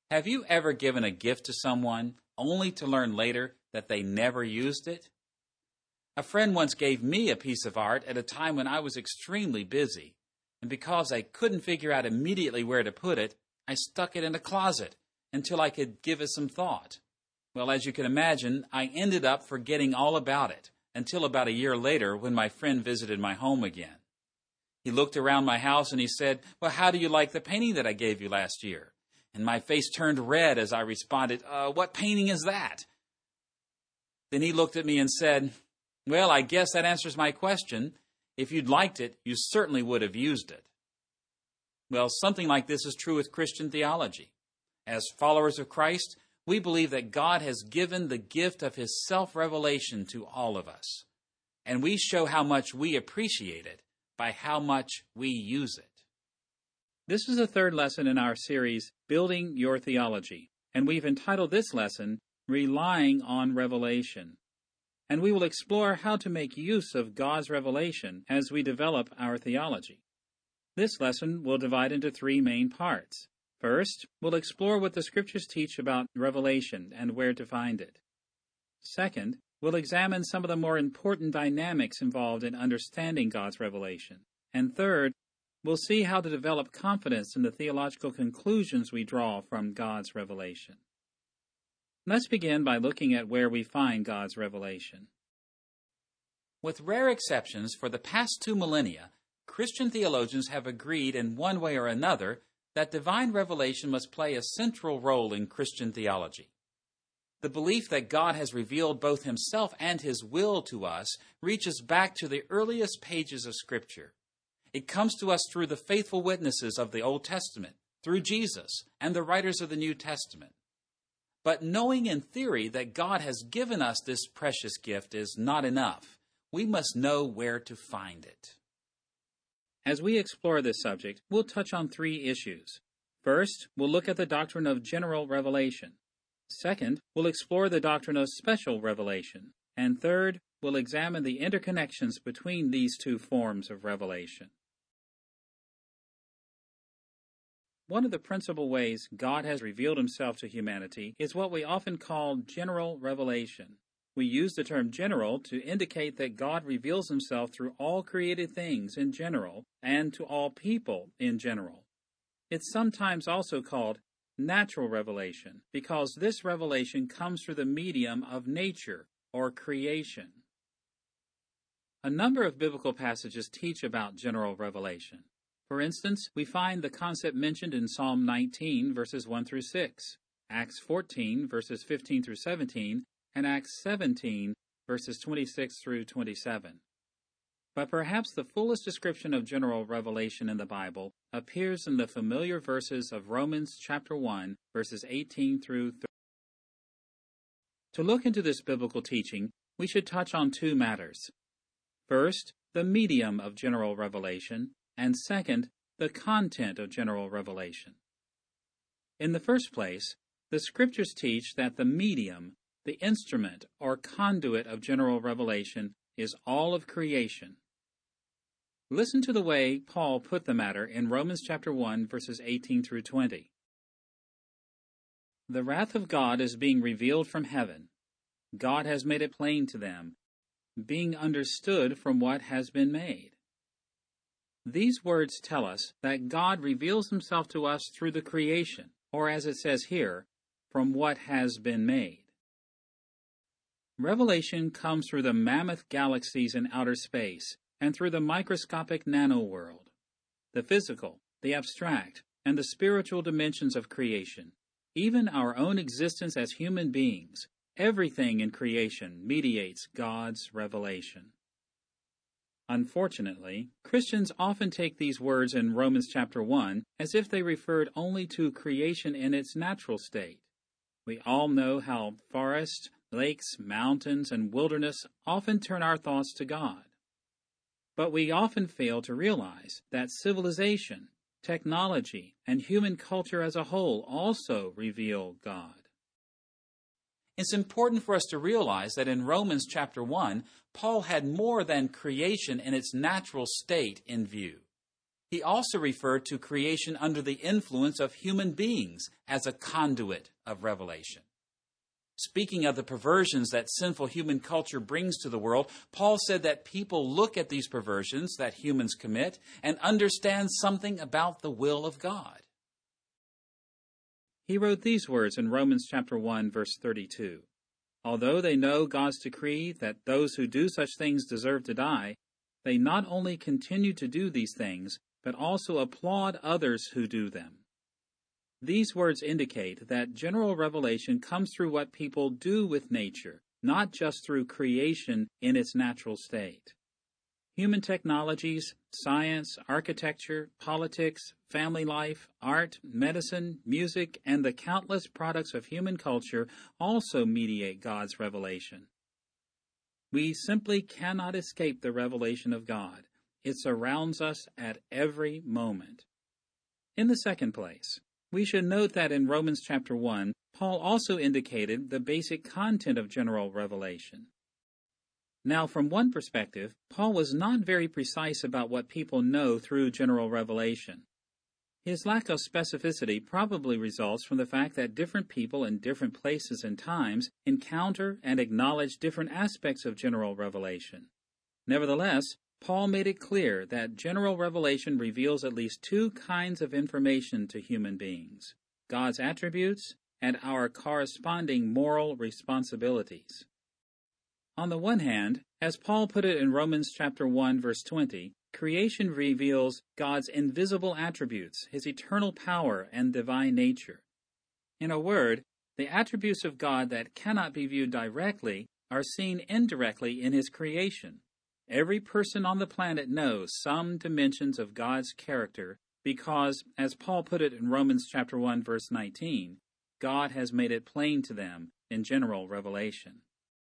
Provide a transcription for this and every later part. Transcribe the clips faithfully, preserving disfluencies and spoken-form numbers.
Have you ever given a gift to someone only to learn later that they never used it? A friend once gave me a piece of art at a time when I was extremely busy, and because I couldn't figure out immediately where to put it, I stuck it in a closet until I could give it some thought. Well, as you can imagine, I ended up forgetting all about it until about a year later when my friend visited my home again. He looked around my house and he said, "Well, how do you like the painting that I gave you last year?" And my face turned red as I responded, uh, "What painting is that?" Then he looked at me and said, "Well, I guess that answers my question. If you'd liked it, you certainly would have used it." Well, something like this is true with Christian theology. As followers of Christ, we believe that God has given the gift of His self-revelation to all of us. And we show how much we appreciate it by how much we use it. This is the third lesson in our series, Building Your Theology, and we've entitled this lesson, Relying on Revelation. And we will explore how to make use of God's revelation as we develop our theology. This lesson will divide into three main parts. First, we'll explore what the Scriptures teach about revelation and where to find it. Second, we'll examine some of the more important dynamics involved in understanding God's revelation. And third, we'll see how to develop confidence in the theological conclusions we draw from God's revelation. Let's begin by looking at where we find God's revelation. With rare exceptions, for the past two millennia, Christian theologians have agreed in one way or another that divine revelation must play a central role in Christian theology. The belief that God has revealed both Himself and His will to us reaches back to the earliest pages of Scripture. It comes to us through the faithful witnesses of the Old Testament, through Jesus, and the writers of the New Testament. But knowing in theory that God has given us this precious gift is not enough. We must know where to find it. As we explore this subject, we'll touch on three issues. First, we'll look at the doctrine of general revelation. Second, we'll explore the doctrine of special revelation. And third, we'll examine the interconnections between these two forms of revelation. One of the principal ways God has revealed Himself to humanity is what we often call general revelation. We use the term general to indicate that God reveals Himself through all created things in general and to all people in general. It's sometimes also called natural revelation because this revelation comes through the medium of nature or creation. A number of biblical passages teach about general revelation. For instance, we find the concept mentioned in Psalm nineteen, verses one through six, Acts fourteen, verses fifteen through seventeen, and Acts seventeen, verses twenty-six through twenty-seven. But perhaps the fullest description of general revelation in the Bible appears in the familiar verses of Romans chapter one, verses eighteen through thirty. To look into this biblical teaching, we should touch on two matters. First, the medium of general revelation, and second, the content of general revelation. In the first place, the Scriptures teach that the medium, the instrument or conduit of general revelation, is all of creation. Listen to the way Paul put the matter in Romans chapter one, verses eighteen through twenty. The wrath of God is being revealed from heaven. God has made it plain to them, being understood from what has been made. These words tell us that God reveals Himself to us through the creation, or as it says here, from what has been made. Revelation comes through the mammoth galaxies in outer space and through the microscopic nano-world, the physical, the abstract, and the spiritual dimensions of creation. Even our own existence as human beings, everything in creation mediates God's revelation. Unfortunately, Christians often take these words in Romans chapter one as if they referred only to creation in its natural state. We all know how forests, lakes, mountains, and wilderness often turn our thoughts to God. But we often fail to realize that civilization, technology, and human culture as a whole also reveal God. It's important for us to realize that in Romans chapter one, Paul had more than creation in its natural state in view. He he also referred to creation under the influence of human beings as a conduit of revelation. Speaking of the perversions that sinful human culture brings to the world, Paul said that people look at these perversions that humans commit and understand something about the will of God. He wrote these words in Romans chapter one, verse thirty-two. Although they know God's decree that those who do such things deserve to die, they not only continue to do these things, but also applaud others who do them. These words indicate that general revelation comes through what people do with nature, not just through creation in its natural state. Human technologies, science, architecture, politics, family life, art, medicine, music, and the countless products of human culture also mediate God's revelation. We simply cannot escape the revelation of God. It surrounds us at every moment. In the second place, we should note that in Romans chapter one, Paul also indicated the basic content of general revelation. Now, from one perspective, Paul was not very precise about what people know through general revelation. His lack of specificity probably results from the fact that different people in different places and times encounter and acknowledge different aspects of general revelation. Nevertheless, Paul made it clear that general revelation reveals at least two kinds of information to human beings: God's attributes and our corresponding moral responsibilities. On the one hand, as Paul put it in Romans chapter one, verse twenty, creation reveals God's invisible attributes, his eternal power and divine nature. In a word, the attributes of God that cannot be viewed directly are seen indirectly in his creation. Every person on the planet knows some dimensions of God's character because, as Paul put it in Romans chapter one, verse nineteen, God has made it plain to them in general revelation.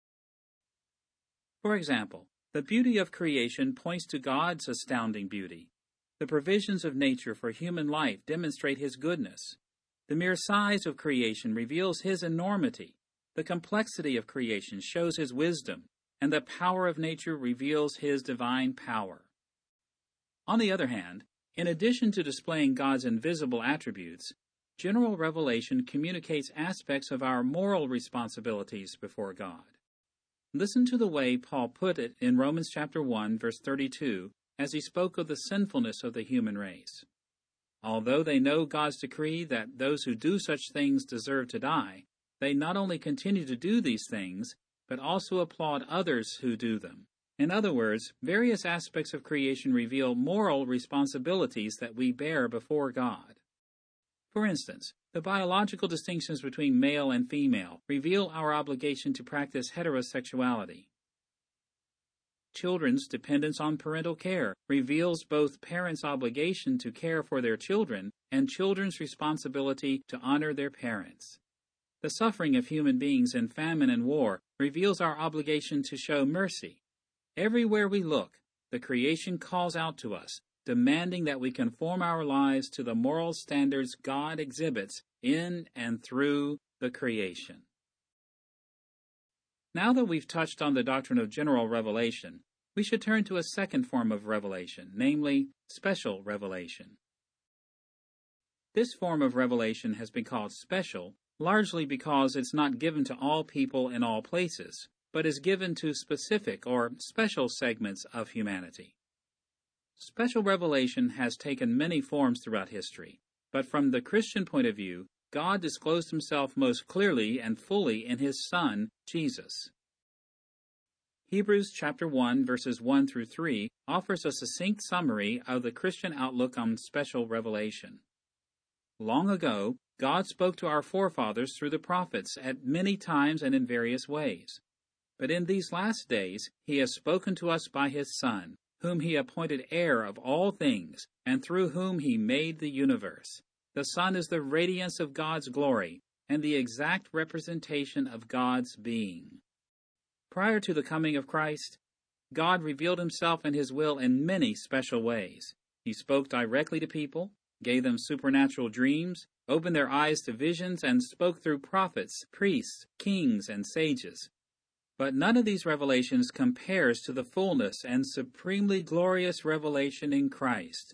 For example, the beauty of creation points to God's astounding beauty. The provisions of nature for human life demonstrate his goodness. The mere size of creation reveals his enormity. The complexity of creation shows his wisdom, and the power of nature reveals his divine power. On the other hand, in addition to displaying God's invisible attributes, general revelation communicates aspects of our moral responsibilities before God. Listen to the way Paul put it in Romans chapter one, verse thirty-two, as he spoke of the sinfulness of the human race. Although they know God's decree that those who do such things deserve to die, they not only continue to do these things, but also applaud others who do them. In other words, various aspects of creation reveal moral responsibilities that we bear before God. For instance, the biological distinctions between male and female reveal our obligation to practice heterosexuality. Children's dependence on parental care reveals both parents' obligation to care for their children and children's responsibility to honor their parents. The suffering of human beings in famine and war reveals our obligation to show mercy. Everywhere we look, the creation calls out to us, demanding that we conform our lives to the moral standards God exhibits in and through the creation. Now that we've touched on the doctrine of general revelation, we should turn to a second form of revelation, namely special revelation. This form of revelation has been called special largely because it's not given to all people in all places, but is given to specific or special segments of humanity. Special revelation has taken many forms throughout history, but from the Christian point of view, God disclosed himself most clearly and fully in his Son, Jesus. Hebrews chapter one, verses one through three offers a succinct summary of the Christian outlook on special revelation. Long ago, God spoke to our forefathers through the prophets at many times and in various ways. But in these last days, he has spoken to us by his Son, whom he appointed heir of all things, and through whom he made the universe. The Son is the radiance of God's glory, and the exact representation of God's being. Prior to the coming of Christ, God revealed himself and his will in many special ways. He spoke directly to people, gave them supernatural dreams, opened their eyes to visions, and spoke through prophets, priests, kings, and sages. But none of these revelations compares to the fullness and supremely glorious revelation in Christ.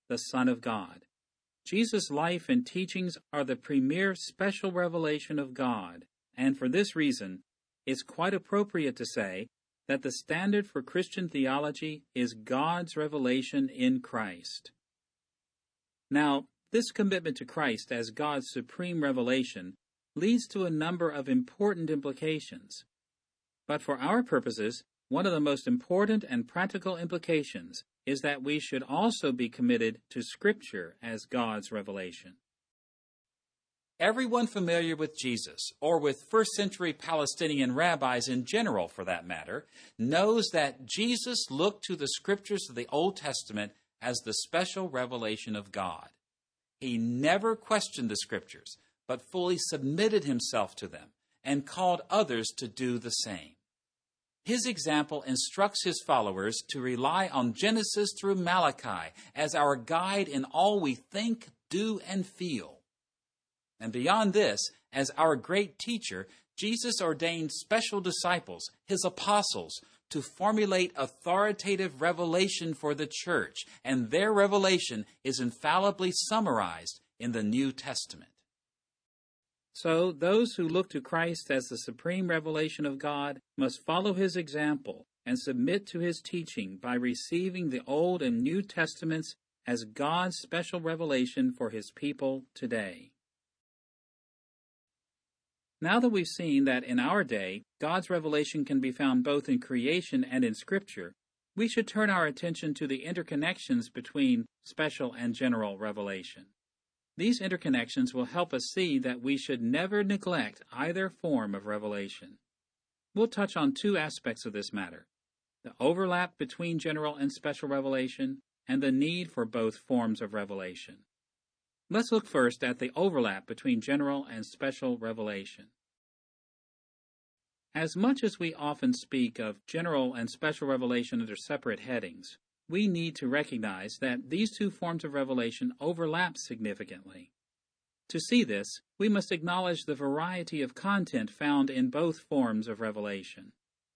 the Son of God. Jesus' life and teachings are the premier special revelation of God, and for this reason, it's quite appropriate to say that the standard for Christian theology is God's revelation in Christ. Now, this commitment to Christ as God's supreme revelation leads to a number of important implications. But for our purposes, one of the most important and practical implications is that we should also be committed to Scripture as God's revelation. Everyone familiar with Jesus, or with first century Palestinian rabbis in general for that matter, knows that Jesus looked to the Scriptures of the Old Testament as the special revelation of God. He never questioned the Scriptures, but fully submitted himself to them and called others to do the same. His example instructs his followers to rely on Genesis through Malachi as our guide in all we think, do, and feel. And beyond this, as our great teacher, Jesus ordained special disciples, his apostles, to formulate authoritative revelation for the church, and their revelation is infallibly summarized in the New Testament. So, those who look to Christ as the supreme revelation of God must follow his example and submit to his teaching by receiving the Old and New Testaments as God's special revelation for his people today. Now that we've seen that in our day, God's revelation can be found both in creation and in Scripture, we should turn our attention to the interconnections between special and general revelation. These interconnections will help us see that we should never neglect either form of revelation. We'll touch on two aspects of this matter: the overlap between general and special revelation, and the need for both forms of revelation. Let's look first at the overlap between general and special revelation. As much as we often speak of general and special revelation under separate headings, we need to recognize that these two forms of revelation overlap significantly. To see this, we must acknowledge the variety of content found in both forms of revelation.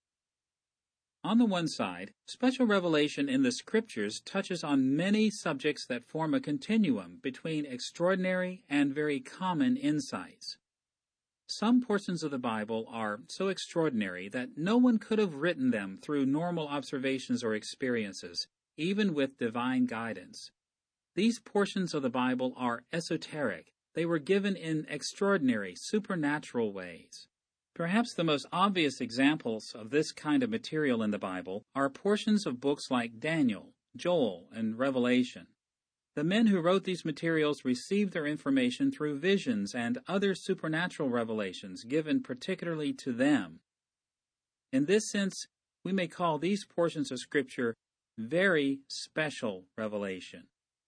On the one side, special revelation in the Scriptures touches on many subjects that form a continuum between extraordinary and very common insights. Some portions of the Bible are so extraordinary that no one could have written them through normal observations or experiences, even with divine guidance. These portions of the Bible are esoteric. They were given in extraordinary, supernatural ways. Perhaps the most obvious examples of this kind of material in the Bible are portions of books like Daniel, Joel, and Revelation. The men who wrote these materials received their information through visions and other supernatural revelations given particularly to them. In this sense, we may call these portions of Scripture very special revelation.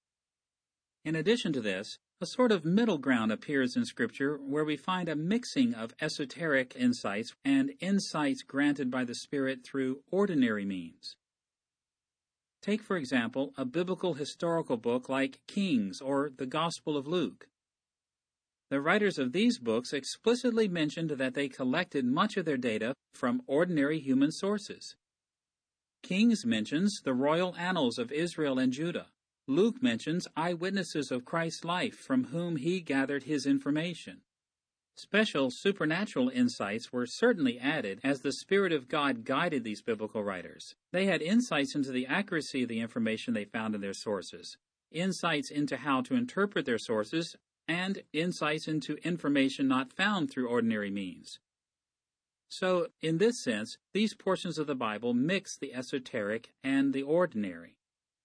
In addition to this, a sort of middle ground appears in Scripture where we find a mixing of esoteric insights and insights granted by the Spirit through ordinary means. Take, for example, a biblical historical book like Kings or the Gospel of Luke. The writers of these books explicitly mentioned that they collected much of their data from ordinary human sources. Kings mentions the royal annals of Israel and Judah. Luke mentions eyewitnesses of Christ's life from whom he gathered his information. Special supernatural insights were certainly added as the Spirit of God guided these biblical writers. They had insights into the accuracy of the information they found in their sources, insights into how to interpret their sources, and insights into information not found through ordinary means. So, in this sense, these portions of the Bible mix the esoteric and the ordinary.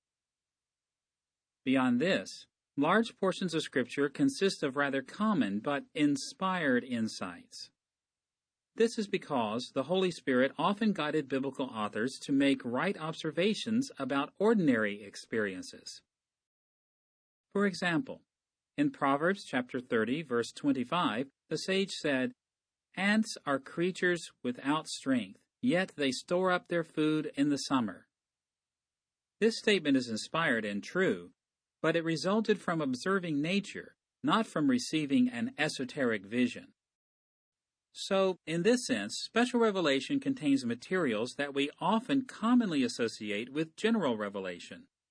Beyond this, large portions of Scripture consist of rather common but inspired insights. This is because the Holy Spirit often guided biblical authors to make right observations about ordinary experiences. For example, in Proverbs chapter thirty, verse twenty-five, the sage said, "Ants are creatures without strength, yet they store up their food in the summer." This statement is inspired and true, but it resulted from observing nature, not from receiving an esoteric vision. So, in this sense, special revelation contains materials that we often commonly associate with general revelation.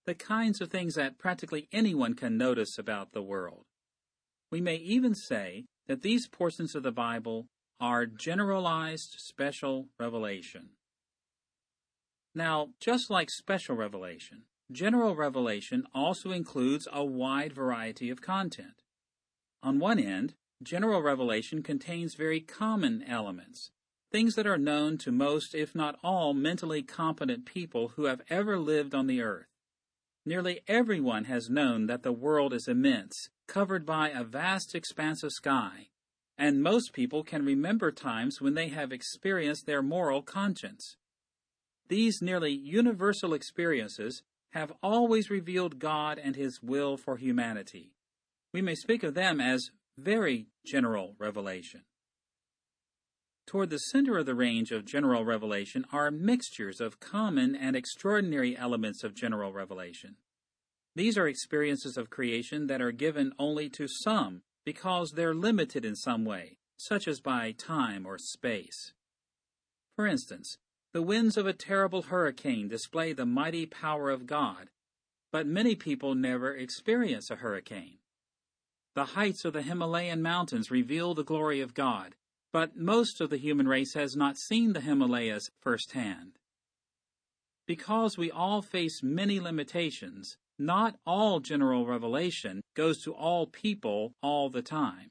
the kinds of things that practically anyone can notice about the world. We may even say that these portions of the Bible are generalized special revelation. Now, just like special revelation, general revelation also includes a wide variety of content. On one end, general revelation contains very common elements, things that are known to most, if not all, mentally competent people who have ever lived on the earth. Nearly everyone has known that the world is immense, covered by a vast expanse of sky, and most people can remember times when they have experienced their moral conscience. These nearly universal experiences have always revealed God and His will for humanity. We may speak of them as very general revelation. Toward the center of the range of general revelation are mixtures of common and extraordinary elements of general revelation. These are experiences of creation that are given only to some because they're limited in some way, such as by time or space. For instance, the winds of a terrible hurricane display the mighty power of God, but many people never experience a hurricane. The heights of the Himalayan mountains reveal the glory of God, but most of the human race has not seen the Himalayas firsthand. Because we all face many limitations, not all general revelation goes to all people all the time.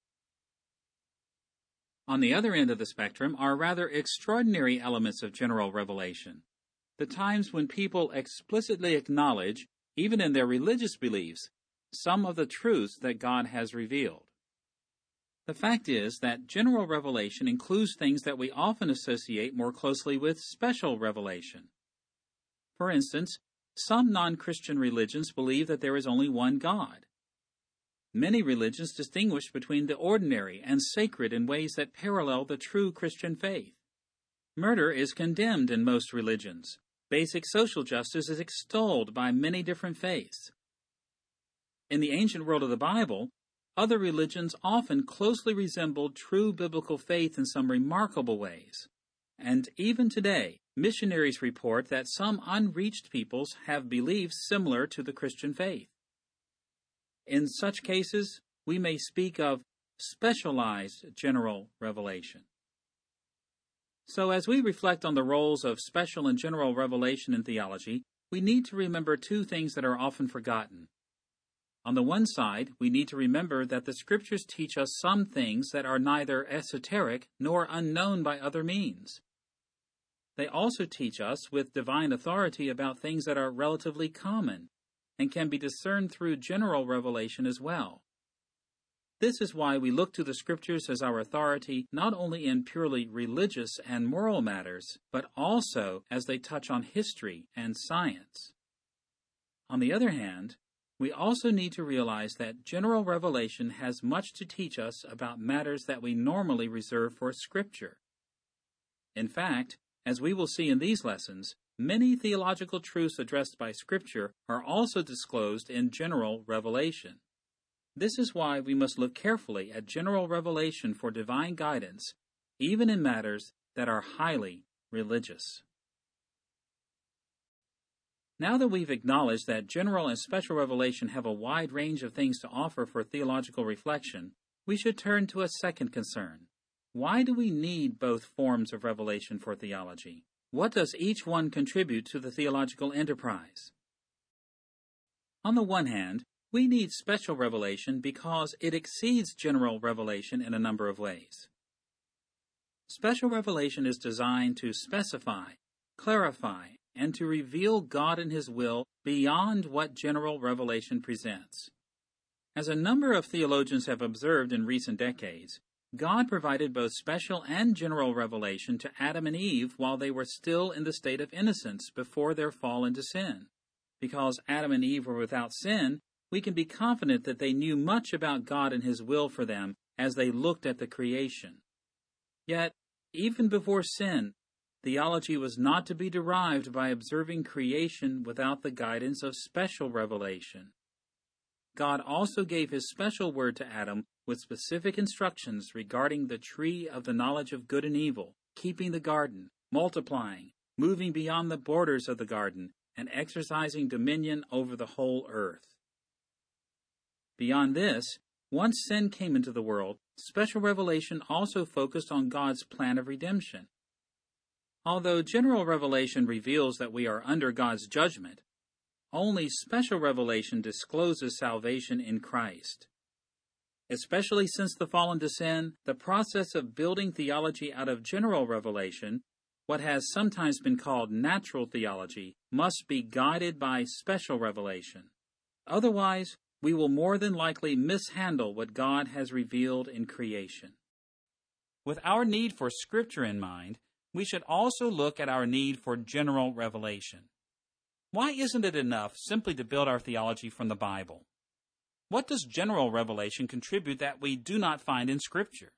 On the other end of the spectrum are rather extraordinary elements of general revelation, the times when people explicitly acknowledge, even in their religious beliefs, some of the truths that God has revealed. The fact is that general revelation includes things that we often associate more closely with special revelation. For instance, some non-Christian religions believe that there is only one God. Many religions distinguish between the ordinary and sacred in ways that parallel the true Christian faith. Murder is condemned in most religions. Basic social justice is extolled by many different faiths. In the ancient world of the Bible, other religions often closely resembled true biblical faith in some remarkable ways. And even today, missionaries report that some unreached peoples have beliefs similar to the Christian faith. In such cases, we may speak of specialized general revelation. So as we reflect on the roles of special and general revelation in theology, we need to remember two things that are often forgotten. On the one side, we need to remember that the Scriptures teach us some things that are neither esoteric nor unknown by other means. They also teach us with divine authority about things that are relatively common and can be discerned through general revelation as well. This is why we look to the Scriptures as our authority not only in purely religious and moral matters, but also as they touch on history and science. On the other hand, we also need to realize that general revelation has much to teach us about matters that we normally reserve for Scripture. In fact, as we will see in these lessons, many theological truths addressed by Scripture are also disclosed in general revelation. This is why we must look carefully at general revelation for divine guidance, even in matters that are highly religious. Now that we've acknowledged that general and special revelation have a wide range of things to offer for theological reflection, we should turn to a second concern. Why do we need both forms of revelation for theology? What does each one contribute to the theological enterprise? On the one hand, we need special revelation because it exceeds general revelation in a number of ways. Special revelation is designed to specify, clarify, and to reveal God and His will beyond what general revelation presents. As a number of theologians have observed in recent decades, God provided both special and general revelation to Adam and Eve while they were still in the state of innocence before their fall into sin. Because Adam and Eve were without sin, we can be confident that they knew much about God and His will for them as they looked at the creation. Yet, even before sin, theology was not to be derived by observing creation without the guidance of special revelation. God also gave His special word to Adam with specific instructions regarding the tree of the knowledge of good and evil, keeping the garden, multiplying, moving beyond the borders of the garden, and exercising dominion over the whole earth. Beyond this, once sin came into the world, special revelation also focused on God's plan of redemption. Although general revelation reveals that we are under God's judgment, only special revelation discloses salvation in Christ. Especially since the fall into sin, the process of building theology out of general revelation, what has sometimes been called natural theology, must be guided by special revelation. Otherwise, we will more than likely mishandle what God has revealed in creation. With our need for Scripture in mind, we should also look at our need for general revelation. Why isn't it enough simply to build our theology from the Bible? What does general revelation contribute that we do not find in Scripture?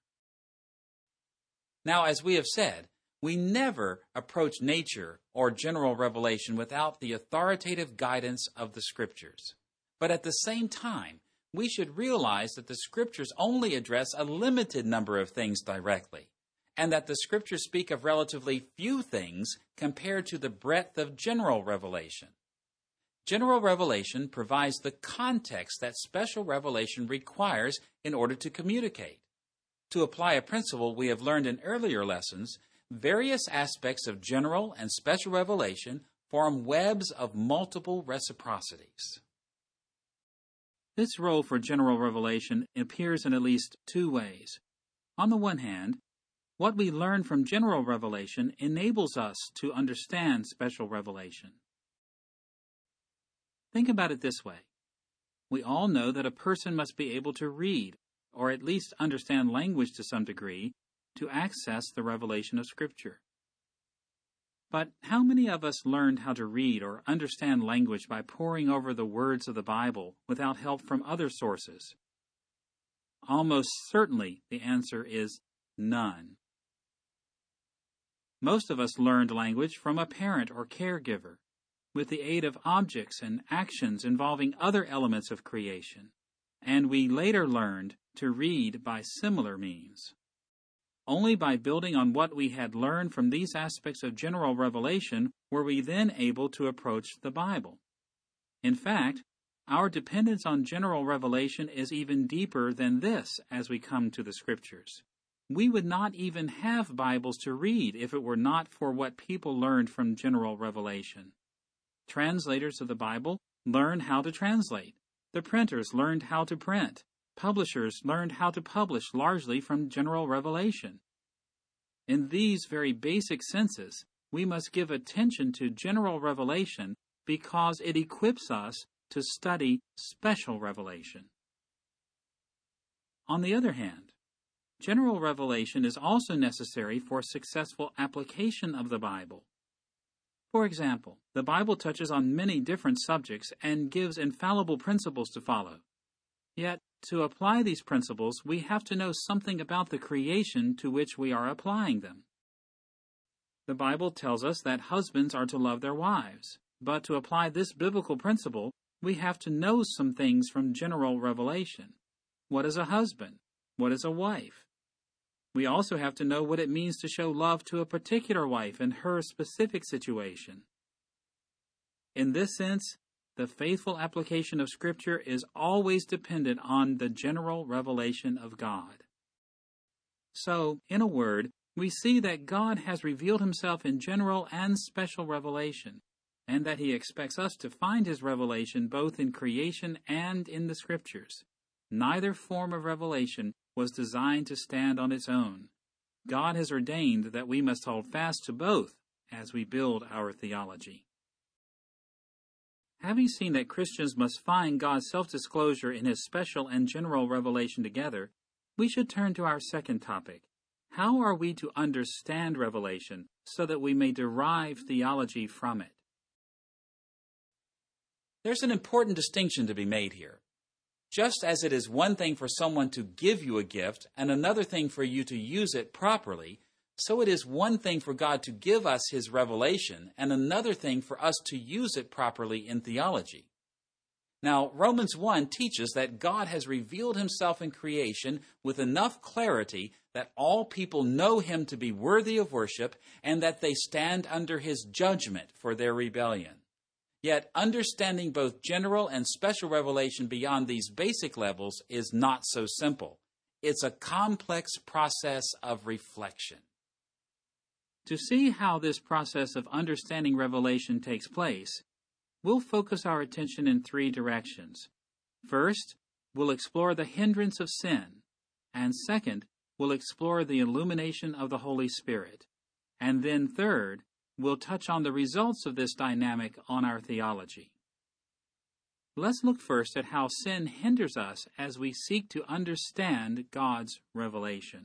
Now, as we have said, we never approach nature or general revelation without the authoritative guidance of the Scriptures. But at the same time, we should realize that the Scriptures only address a limited number of things directly, and that the Scriptures speak of relatively few things compared to the breadth of general revelation. General revelation provides the context that special revelation requires in order to communicate. To apply a principle we have learned in earlier lessons, various aspects of general and special revelation form webs of multiple reciprocities. This role for general revelation appears in at least two ways. On the one hand, what we learn from general revelation enables us to understand special revelation. Think about it this way. We all know that a person must be able to read, or at least understand language to some degree, to access the revelation of Scripture. But how many of us learned how to read or understand language by poring over the words of the Bible without help from other sources? Almost certainly the answer is none. Most of us learned language from a parent or caregiver, with the aid of objects and actions involving other elements of creation, and we later learned to read by similar means. Only by building on what we had learned from these aspects of general revelation were we then able to approach the Bible. In fact, our dependence on general revelation is even deeper than this as we come to the Scriptures. We would not even have Bibles to read if it were not for what people learned from general revelation. Translators of the Bible learned how to translate. The printers learned how to print. Publishers learned how to publish largely from general revelation. In these very basic senses, we must give attention to general revelation because it equips us to study special revelation. On the other hand, general revelation is also necessary for successful application of the Bible. For example, the Bible touches on many different subjects and gives infallible principles to follow. Yet, to apply these principles, we have to know something about the creation to which we are applying them. The Bible tells us that husbands are to love their wives, but to apply this biblical principle, we have to know some things from general revelation. What is a husband? What is a wife? We also have to know what it means to show love to a particular wife in her specific situation. In this sense, the faithful application of Scripture is always dependent on the general revelation of God. So, in a word, we see that God has revealed Himself in general and special revelation, and that He expects us to find His revelation both in creation and in the Scriptures. Neither form of revelation was designed to stand on its own. God has ordained that we must hold fast to both as we build our theology. Having seen that Christians must find God's self-disclosure in His special and general revelation together, we should turn to our second topic. How are we to understand revelation so that we may derive theology from it? There's an important distinction to be made here. Just as it is one thing for someone to give you a gift and another thing for you to use it properly, so it is one thing for God to give us His revelation and another thing for us to use it properly in theology. Now, Romans one teaches that God has revealed Himself in creation with enough clarity that all people know Him to be worthy of worship and that they stand under His judgment for their rebellion. Yet, understanding both general and special revelation beyond these basic levels is not so simple. It's a complex process of reflection. To see how this process of understanding revelation takes place, we'll focus our attention in three directions. First, we'll explore the hindrance of sin, and second, we'll explore the illumination of the Holy Spirit, and then third, we'll touch on the results of this dynamic on our theology. Let's look first at how sin hinders us as we seek to understand God's revelation.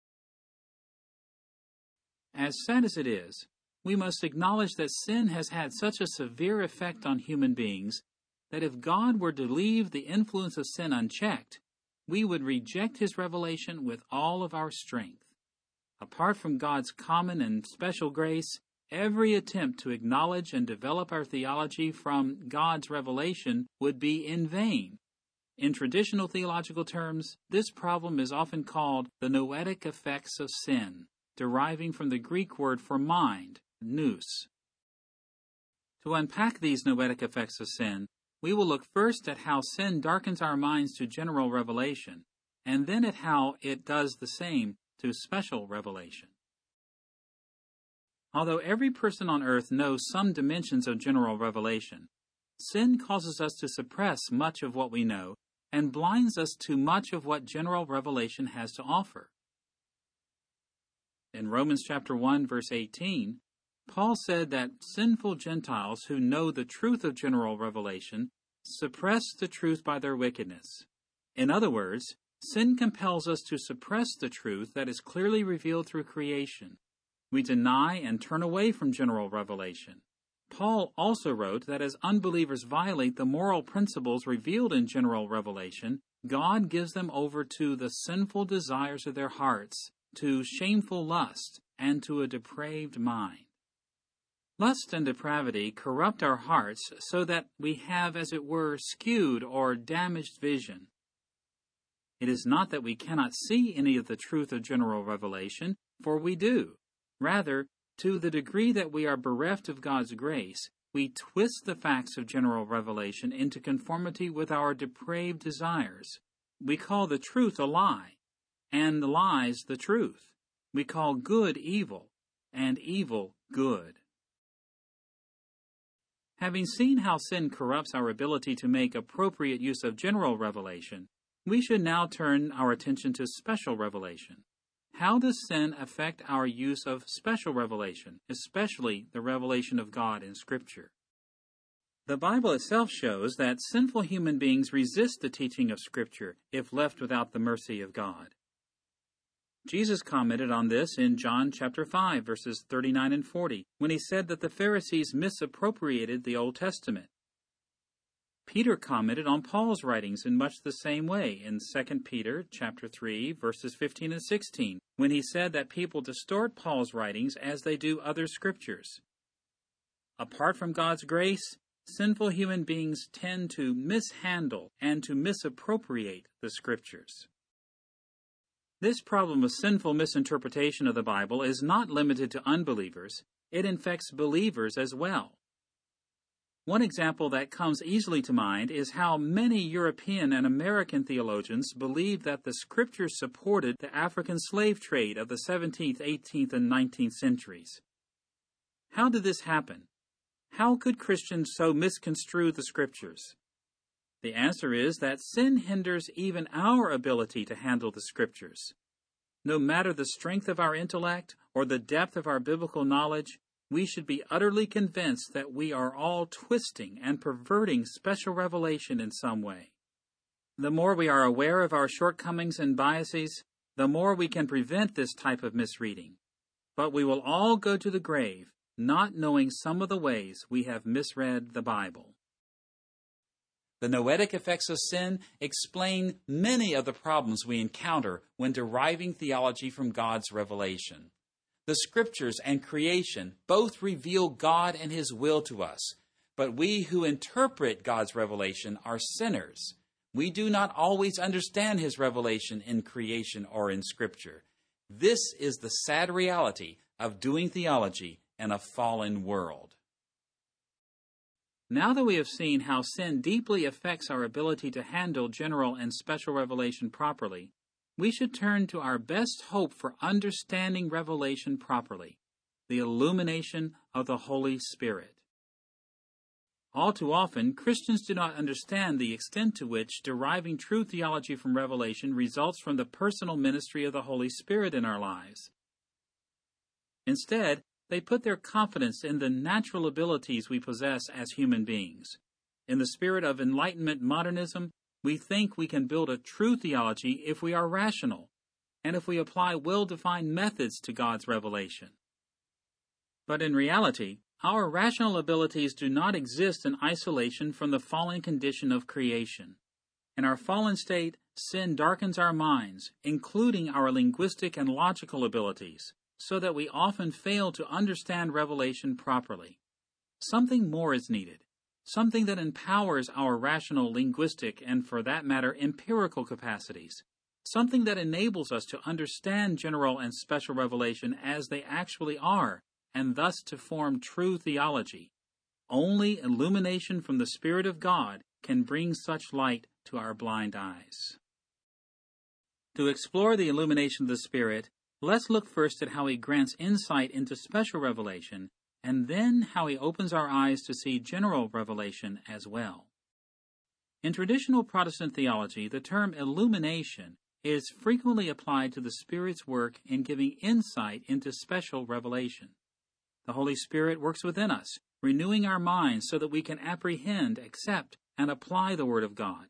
As sad as it is, we must acknowledge that sin has had such a severe effect on human beings that if God were to leave the influence of sin unchecked, we would reject His revelation with all of our strength. Apart from God's common and special grace, every attempt to acknowledge and develop our theology from God's revelation would be in vain. In traditional theological terms, this problem is often called the noetic effects of sin, deriving from the Greek word for mind, nous. To unpack these noetic effects of sin, we will look first at how sin darkens our minds to general revelation, and then at how it does the same to special revelation. Although every person on earth knows some dimensions of general revelation, sin causes us to suppress much of what we know and blinds us to much of what general revelation has to offer. In Romans chapter one, verse eighteen, Paul said that sinful Gentiles who know the truth of general revelation suppress the truth by their wickedness. In other words, sin compels us to suppress the truth that is clearly revealed through creation. We deny and turn away from general revelation. Paul also wrote that as unbelievers violate the moral principles revealed in general revelation, God gives them over to the sinful desires of their hearts, to shameful lust, and to a depraved mind. Lust and depravity corrupt our hearts so that we have, as it were, skewed or damaged vision. It is not that we cannot see any of the truth of general revelation, for we do. Rather, to the degree that we are bereft of God's grace, we twist the facts of general revelation into conformity with our depraved desires. We call the truth a lie, and lies the truth. We call good evil, and evil good. Having seen how sin corrupts our ability to make appropriate use of general revelation, we should now turn our attention to special revelation. How does sin affect our use of special revelation, especially the revelation of God in Scripture? The Bible itself shows that sinful human beings resist the teaching of Scripture if left without the mercy of God. Jesus commented on this in John chapter five, verses thirty-nine and forty, when he said that the Pharisees misappropriated the Old Testament. Peter commented on Paul's writings in much the same way in Second Peter chapter three, verses fifteen and sixteen, when he said that people distort Paul's writings as they do other scriptures. Apart from God's grace, sinful human beings tend to mishandle and to misappropriate the scriptures. This problem of sinful misinterpretation of the Bible is not limited to unbelievers. It infects believers as well. One example that comes easily to mind is how many European and American theologians believed that the Scriptures supported the African slave trade of the seventeenth, eighteenth, and nineteenth centuries. How did this happen? How could Christians so misconstrue the Scriptures? The answer is that sin hinders even our ability to handle the Scriptures. No matter the strength of our intellect or the depth of our biblical knowledge, we should be utterly convinced that we are all twisting and perverting special revelation in some way. The more we are aware of our shortcomings and biases, the more we can prevent this type of misreading. But we will all go to the grave not knowing some of the ways we have misread the Bible. The noetic effects of sin explain many of the problems we encounter when deriving theology from God's revelation. The Scriptures and creation both reveal God and His will to us, but we who interpret God's revelation are sinners. We do not always understand His revelation in creation or in Scripture. This is the sad reality of doing theology in a fallen world. Now that we have seen how sin deeply affects our ability to handle general and special revelation properly, we should turn to our best hope for understanding revelation properly, the illumination of the Holy Spirit. All too often, Christians do not understand the extent to which deriving true theology from revelation results from the personal ministry of the Holy Spirit in our lives. Instead, they put their confidence in the natural abilities we possess as human beings. In the spirit of Enlightenment modernism, we think we can build a true theology if we are rational, and if we apply well-defined methods to God's revelation. But in reality, our rational abilities do not exist in isolation from the fallen condition of creation. In our fallen state, sin darkens our minds, including our linguistic and logical abilities, so that we often fail to understand revelation properly. Something more is needed, something that empowers our rational, linguistic, and for that matter, empirical capacities, something that enables us to understand general and special revelation as they actually are, and thus to form true theology. Only illumination from the Spirit of God can bring such light to our blind eyes. To explore the illumination of the Spirit, let's look first at how He grants insight into special revelation, and then how He opens our eyes to see general revelation as well. In traditional Protestant theology, the term illumination is frequently applied to the Spirit's work in giving insight into special revelation. The Holy Spirit works within us, renewing our minds so that we can apprehend, accept, and apply the Word of God.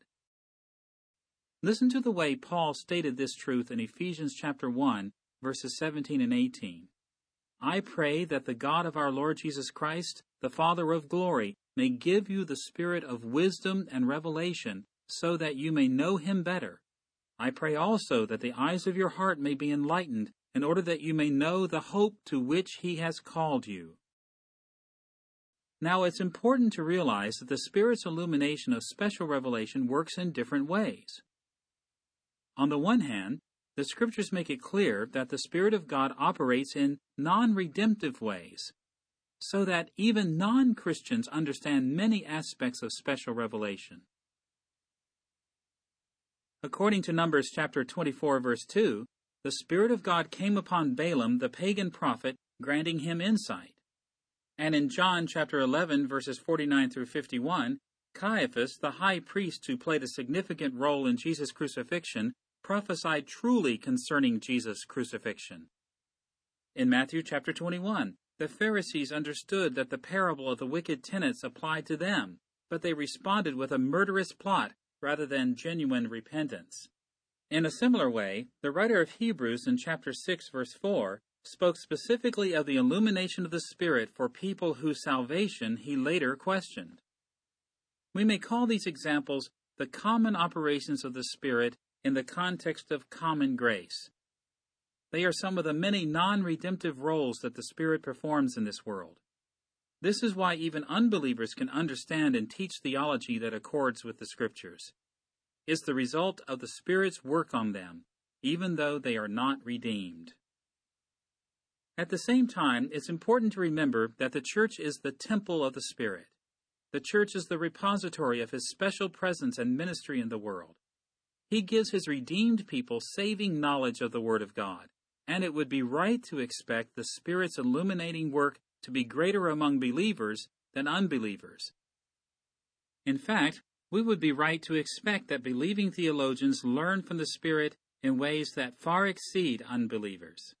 Listen to the way Paul stated this truth in Ephesians chapter one, verses seventeen and eighteen. I pray that the God of our Lord Jesus Christ, the Father of glory, may give you the spirit of wisdom and revelation, so that you may know Him better. I pray also that the eyes of your heart may be enlightened, in order that you may know the hope to which He has called you. Now, it's important to realize that the Spirit's illumination of special revelation works in different ways. On the one hand, the Scriptures make it clear that the Spirit of God operates in non-redemptive ways, so that even non-Christians understand many aspects of special revelation. According to Numbers chapter twenty-four, verse two, the Spirit of God came upon Balaam, the pagan prophet, granting him insight. And in John chapter eleven, verses forty-nine through fifty-one, Caiaphas, the high priest who played a significant role in Jesus' crucifixion, prophesied truly concerning Jesus' crucifixion. In Matthew chapter twenty-one, the Pharisees understood that the parable of the wicked tenants applied to them, but they responded with a murderous plot rather than genuine repentance. In a similar way, the writer of Hebrews in chapter six, verse four, spoke specifically of the illumination of the Spirit for people whose salvation he later questioned. We may call these examples the common operations of the Spirit in the context of common grace. They are some of the many non-redemptive roles that the Spirit performs in this world. This is why even unbelievers can understand and teach theology that accords with the Scriptures. It's the result of the Spirit's work on them, even though they are not redeemed. At the same time, it's important to remember that the church is the temple of the Spirit. The church is the repository of His special presence and ministry in the world. He gives His redeemed people saving knowledge of the Word of God, and it would be right to expect the Spirit's illuminating work to be greater among believers than unbelievers. In fact, we would be right to expect that believing theologians learn from the Spirit in ways that far exceed unbelievers.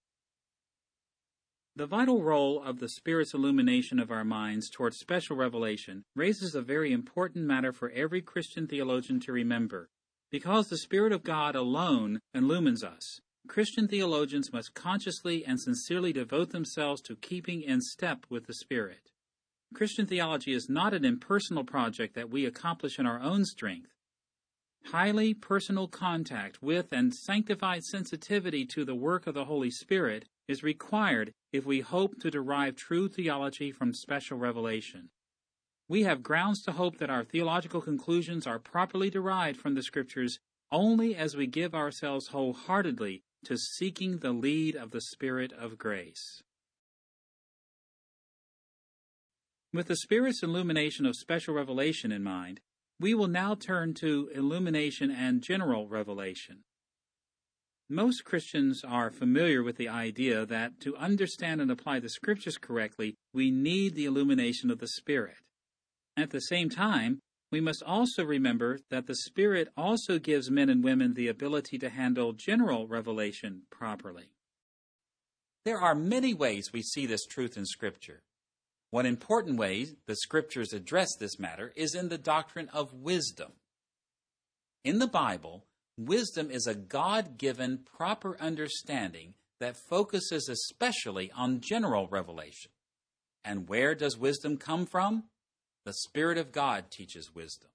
The vital role of the Spirit's illumination of our minds towards special revelation raises a very important matter for every Christian theologian to remember. Because the Spirit of God alone illumines us, Christian theologians must consciously and sincerely devote themselves to keeping in step with the Spirit. Christian theology is not an impersonal project that we accomplish in our own strength. Highly personal contact with and sanctified sensitivity to the work of the Holy Spirit is required if we hope to derive true theology from special revelation. We have grounds to hope that our theological conclusions are properly derived from the Scriptures only as we give ourselves wholeheartedly to seeking the lead of the Spirit of grace. With the Spirit's illumination of special revelation in mind, we will now turn to illumination and general revelation. Most Christians are familiar with the idea that to understand and apply the Scriptures correctly, we need the illumination of the Spirit. At the same time, we must also remember that the Spirit also gives men and women the ability to handle general revelation properly. There are many ways we see this truth in Scripture. One important way the Scriptures address this matter is in the doctrine of wisdom. In the Bible, wisdom is a God-given proper understanding that focuses especially on general revelation. And where does wisdom come from? The Spirit of God teaches wisdom.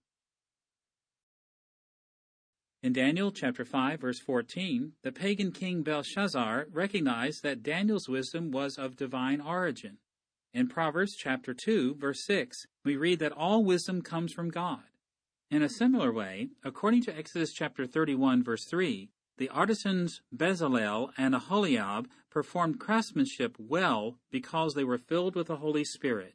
In Daniel chapter five, verse fourteen, the pagan king Belshazzar recognized that Daniel's wisdom was of divine origin. In Proverbs chapter two, verse six, we read that all wisdom comes from God. In a similar way, according to Exodus chapter thirty-one, verse three, the artisans Bezalel and Aholiab performed craftsmanship well because they were filled with the Holy Spirit.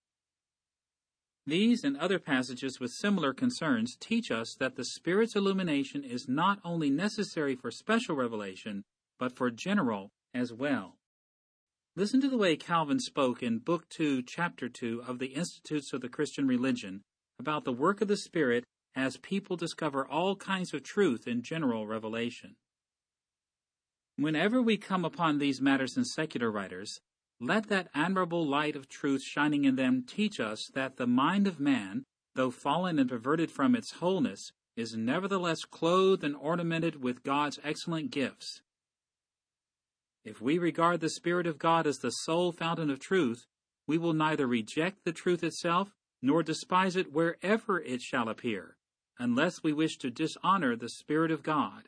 These and other passages with similar concerns teach us that the Spirit's illumination is not only necessary for special revelation, but for general as well. Listen to the way Calvin spoke in Book two, Chapter two of the Institutes of the Christian Religion about the work of the Spirit as people discover all kinds of truth in general revelation. Whenever we come upon these matters in secular writers, let that admirable light of truth shining in them teach us that the mind of man, though fallen and perverted from its wholeness, is nevertheless clothed and ornamented with God's excellent gifts. If we regard the Spirit of God as the sole fountain of truth, we will neither reject the truth itself nor despise it wherever it shall appear, unless we wish to dishonor the Spirit of God.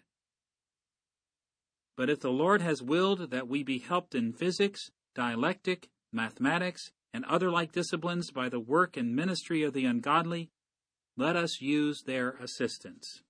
But if the Lord has willed that we be helped in physics, dialectic, mathematics, and other like disciplines by the work and ministry of the ungodly, let us use their assistance.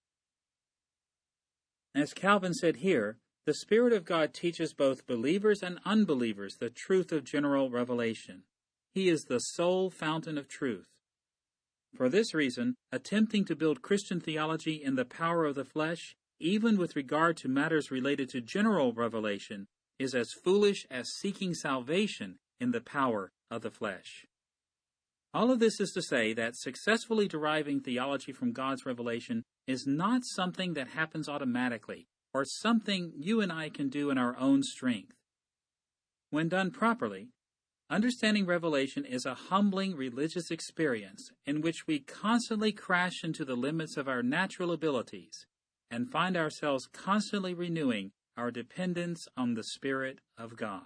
As Calvin said here, the Spirit of God teaches both believers and unbelievers the truth of general revelation. He is the sole fountain of truth. For this reason, attempting to build Christian theology in the power of the flesh, even with regard to matters related to general revelation, is as foolish as seeking salvation in the power of the flesh. All of this is to say that successfully deriving theology from God's revelation is not something that happens automatically, or something you and I can do in our own strength. When done properly, understanding revelation is a humbling religious experience in which we constantly crash into the limits of our natural abilities and find ourselves constantly renewing our dependence on the Spirit of God.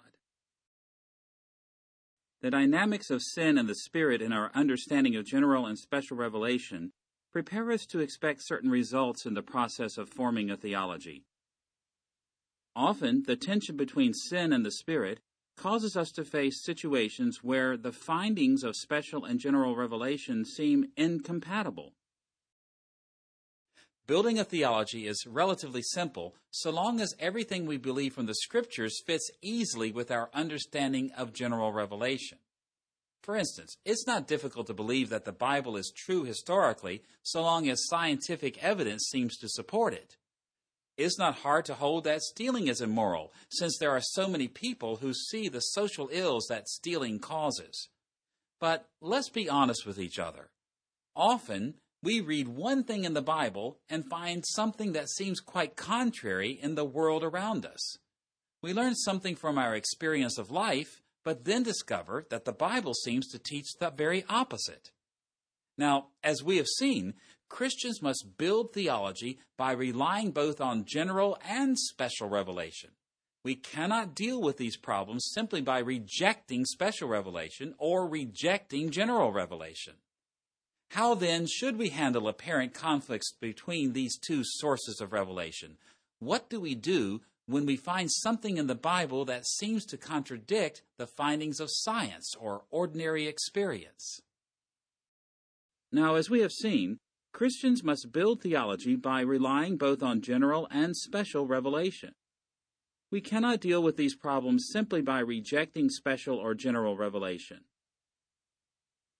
The dynamics of sin and the Spirit in our understanding of general and special revelation prepare us to expect certain results in the process of forming a theology. Often, the tension between sin and the Spirit causes us to face situations where the findings of special and general revelation seem incompatible. Building a theology is relatively simple so long as everything we believe from the Scriptures fits easily with our understanding of general revelation. For instance, it's not difficult to believe that the Bible is true historically so long as scientific evidence seems to support it. It's not hard to hold that stealing is immoral, since there are so many people who see the social ills that stealing causes. But let's be honest with each other. Often, we read one thing in the Bible and find something that seems quite contrary in the world around us. We learn something from our experience of life, but then discover that the Bible seems to teach the very opposite. Now, as we have seen, Christians must build theology by relying both on general and special revelation. We cannot deal with these problems simply by rejecting special revelation or rejecting general revelation. How then should we handle apparent conflicts between these two sources of revelation? What do we do when we find something in the Bible that seems to contradict the findings of science or ordinary experience? Now, as we have seen, Christians must build theology by relying both on general and special revelation. We cannot deal with these problems simply by rejecting special or general revelation.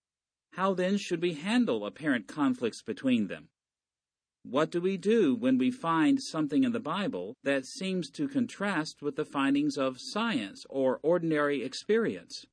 How then should we handle apparent conflicts between them? What do we do when we find something in the Bible that seems to contrast with the findings of science or ordinary experience?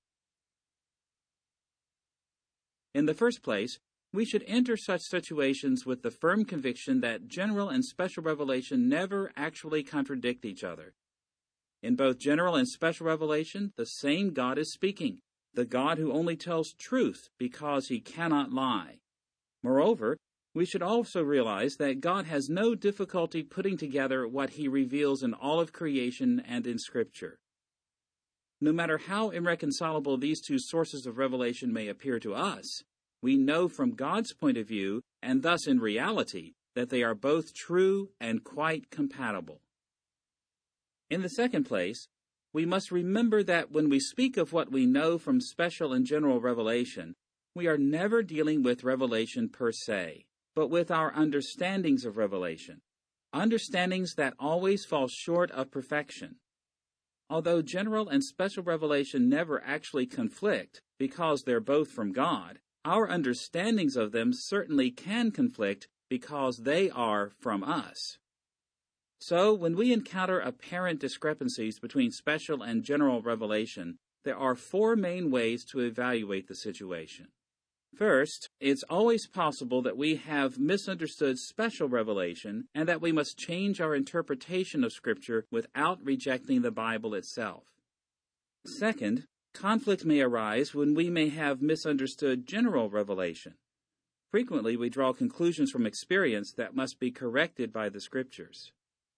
In the first place, we should enter such situations with the firm conviction that general and special revelation never actually contradict each other. In both general and special revelation, the same God is speaking, the God who only tells truth because he cannot lie. Moreover, we should also realize that God has no difficulty putting together what he reveals in all of creation and in Scripture. No matter how irreconcilable these two sources of revelation may appear to us, we know from God's point of view, and thus in reality, that they are both true and quite compatible. In the second place, we must remember that when we speak of what we know from special and general revelation, we are never dealing with revelation per se, but with our understandings of revelation, understandings that always fall short of perfection. Although general and special revelation never actually conflict because they're both from God, our understandings of them certainly can conflict because they are from us. So, when we encounter apparent discrepancies between special and general revelation, there are four main ways to evaluate the situation. First, it's always possible that we have misunderstood special revelation and that we must change our interpretation of Scripture without rejecting the Bible itself. Second, conflict may arise when we may have misunderstood general revelation. Frequently, we draw conclusions from experience that must be corrected by the Scriptures.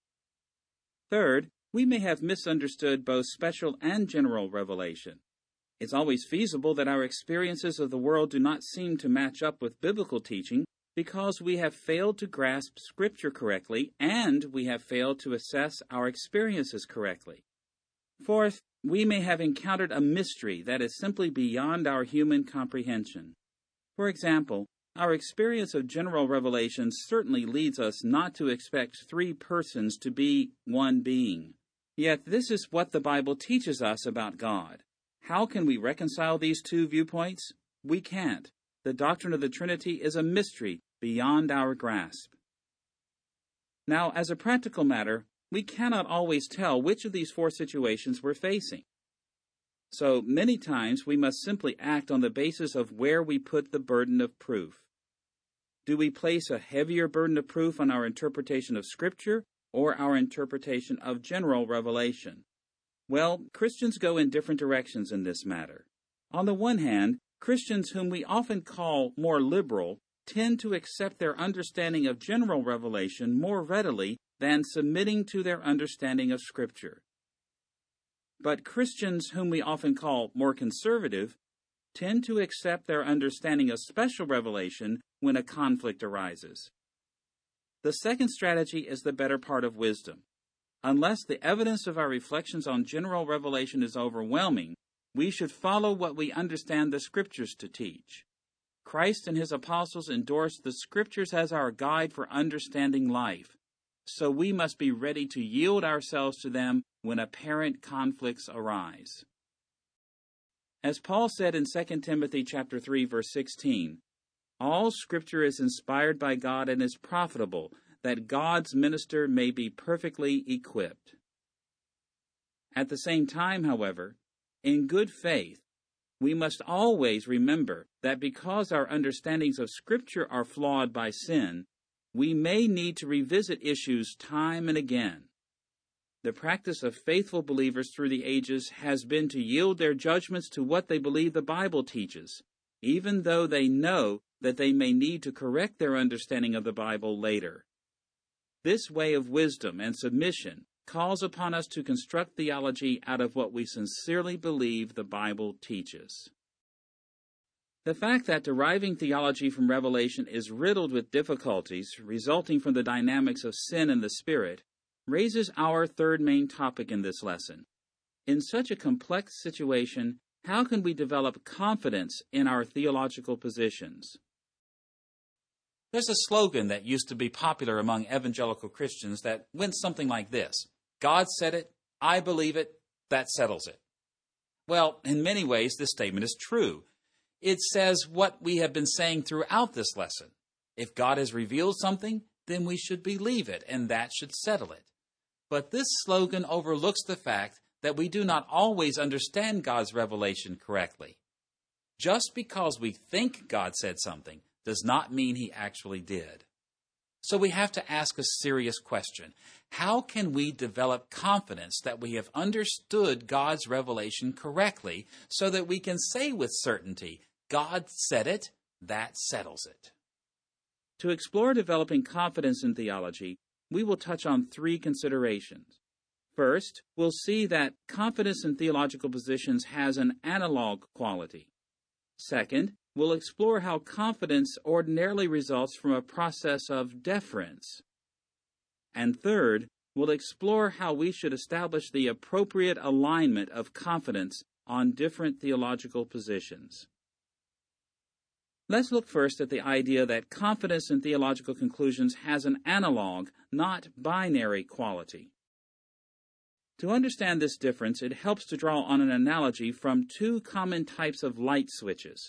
Third, we may have misunderstood both special and general revelation. It's always feasible that our experiences of the world do not seem to match up with biblical teaching because we have failed to grasp Scripture correctly and we have failed to assess our experiences correctly. Fourth, we may have encountered a mystery that is simply beyond our human comprehension. For example, our experience of general revelation certainly leads us not to expect three persons to be one being. Yet this is what the Bible teaches us about God. How can we reconcile these two viewpoints? We can't. The doctrine of the Trinity is a mystery beyond our grasp. Now, as a practical matter, we cannot always tell which of these four situations we're facing. So many times we must simply act on the basis of where we put the burden of proof. Do we place a heavier burden of proof on our interpretation of Scripture or our interpretation of general revelation? Well, Christians go in different directions in this matter. On the one hand, Christians whom we often call more liberal tend to accept their understanding of general revelation more readily than submitting to their understanding of Scripture. But Christians whom we often call more conservative tend to accept their understanding of special revelation when a conflict arises. The second strategy is the better part of wisdom. Unless the evidence of our reflections on general revelation is overwhelming, we should follow what we understand the Scriptures to teach. Christ and his apostles endorsed the Scriptures as our guide for understanding life, so we must be ready to yield ourselves to them when apparent conflicts arise. As Paul said in Second Timothy chapter three, verse sixteen, all Scripture is inspired by God and is profitable, that God's minister may be perfectly equipped. At the same time, however, in good faith, we must always remember that because our understandings of Scripture are flawed by sin, we may need to revisit issues time and again. The practice of faithful believers through the ages has been to yield their judgments to what they believe the Bible teaches, even though they know that they may need to correct their understanding of the Bible later. This way of wisdom and submission calls upon us to construct theology out of what we sincerely believe the Bible teaches. The fact that deriving theology from revelation is riddled with difficulties resulting from the dynamics of sin and the Spirit raises our third main topic in this lesson. In such a complex situation, how can we develop confidence in our theological positions? There's a slogan that used to be popular among evangelical Christians that went something like this: God said it, I believe it, that settles it. Well, in many ways, this statement is true. it says what we have been saying throughout this lesson. If God has revealed something, then we should believe it, and that should settle it. But this slogan overlooks the fact that we do not always understand God's revelation correctly. Just because we think God said something does not mean He actually did. So we have to ask a serious question. How can we develop confidence that we have understood God's revelation correctly so that we can say with certainty, God said it, that settles it? To explore developing confidence in theology, we will touch on three considerations. First, we'll see that confidence in theological positions has an analog quality. Second, we'll explore how confidence ordinarily results from a process of deference. And third, we'll explore how we should establish the appropriate alignment of confidence on different theological positions. Let's look first at the idea that confidence in theological conclusions has an analog, not binary quality. To understand this difference, it helps to draw on an analogy from two common types of light switches.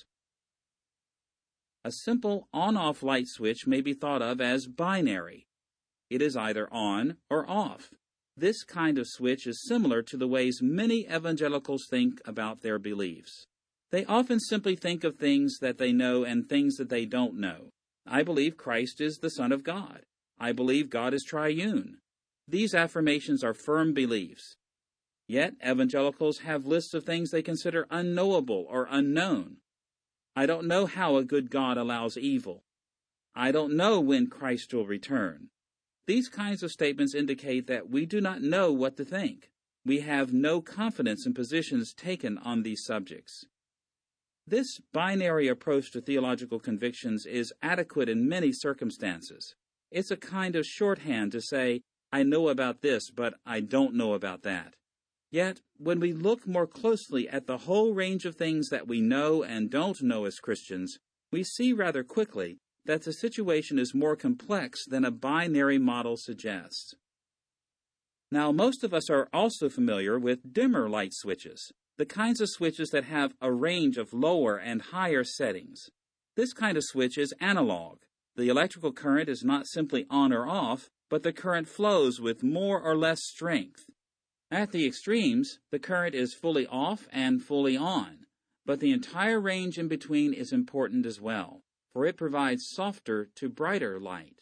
A simple on-off light switch may be thought of as binary. It is either on or off. This kind of switch is similar to the ways many evangelicals think about their beliefs. They often simply think of things that they know and things that they don't know. I believe Christ is the Son of God. I believe God is triune. These affirmations are firm beliefs. Yet evangelicals have lists of things they consider unknowable or unknown. I don't know how a good God allows evil. I don't know when Christ will return. These kinds of statements indicate that we do not know what to think. We have no confidence in positions taken on these subjects. This binary approach to theological convictions is adequate in many circumstances. It's a kind of shorthand to say, I know about this, but I don't know about that. Yet, when we look more closely at the whole range of things that we know and don't know as Christians, we see rather quickly that the situation is more complex than a binary model suggests. Now, most of us are also familiar with dimmer light switches, the kinds of switches that have a range of lower and higher settings. This kind of switch is analog. The electrical current is not simply on or off, but the current flows with more or less strength. At the extremes, the current is fully off and fully on, but the entire range in between is important as well, for it provides softer to brighter light.